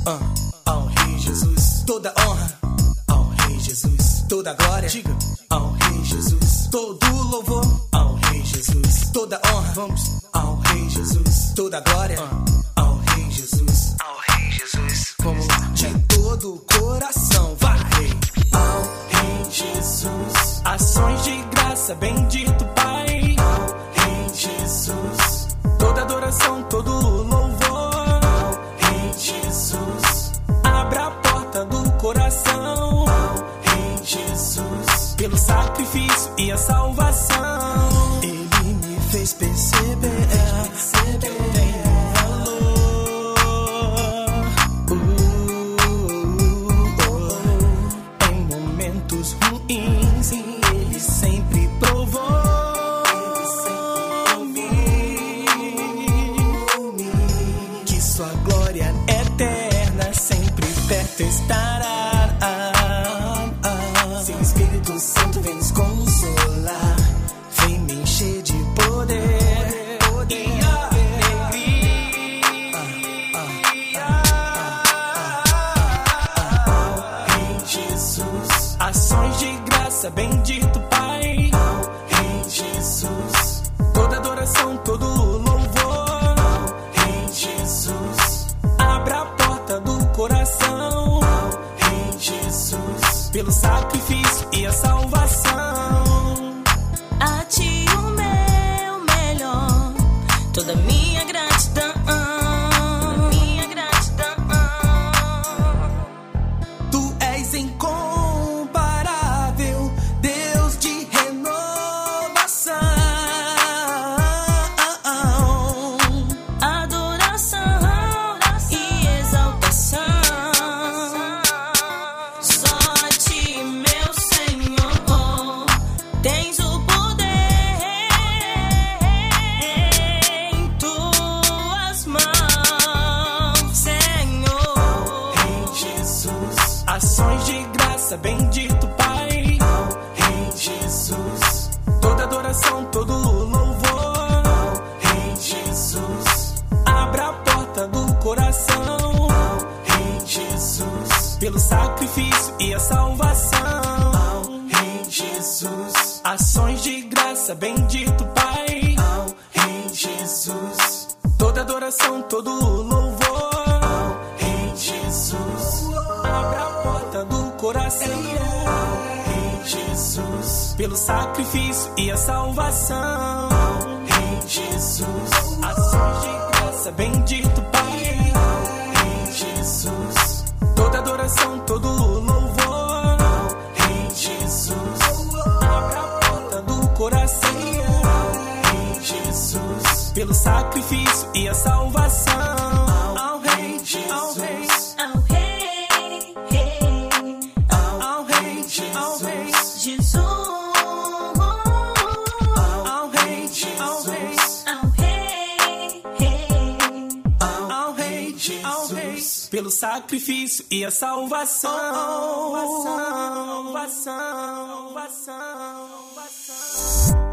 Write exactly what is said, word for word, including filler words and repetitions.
uh, ao Rei Jesus, toda honra ao Rei Jesus, toda glória, diga, ao Rei Jesus, todo louvor ao Rei Jesus, toda honra, vamos, ao Rei Jesus, toda glória, uh, ao Rei Jesus, ao Rei Jesus, vamos lá, de todo o coração, vai, Rei, ao Rei Jesus, ações de graça, bendito Pai, ao Rei Jesus, toda adoração, todo louvor, ao Rei Jesus, abra a porta do coração, ao Rei Jesus, pelo sacrifício e a salvação, Ele me fez perceber, perceber que eu tenho valor, uh, uh, uh, em momentos ruins, Ele sempre provou. Sua glória eterna sempre perto estará. Seu Espírito Santo vem nos consolar, vem me encher de poder, poder e alegria. Ao Rei Jesus, ações de graça, bendito Pai. Ao Rei Jesus, toda adoração, todo louvor. Jesus, abra a porta do coração, ao Rei Jesus, pelo sacrifício e a salvação. A ti o meu melhor, toda minha gratidão, minha gratidão. Tu és incomparável, Deus de renovação. Ações de graça, bendito Pai, ao Rei Jesus, toda adoração, todo louvor, ao Rei Jesus, abra a porta do coração, ao Rei Jesus, pelo sacrifício e a salvação, ao Rei Jesus, ações de graça, bendito Pai, ao Rei Jesus, toda adoração, todo louvor, ao Rei Jesus, abra a porta do coração, ao Rei Jesus, pelo sacrifício e a salvação, ao Rei Jesus, ações de graça, bendito Pai, ao Rei Jesus, toda adoração, todo louvor, ao Rei Jesus, abra a porta do coração, ao Rei Jesus, pelo sacrifício e a salvação, ao Rei Jesus. Jesus, ao Rei Jesus, ao Rei, ao Rei Jesus, pelo sacrifício e a salvação, salvação, salvação, salvação.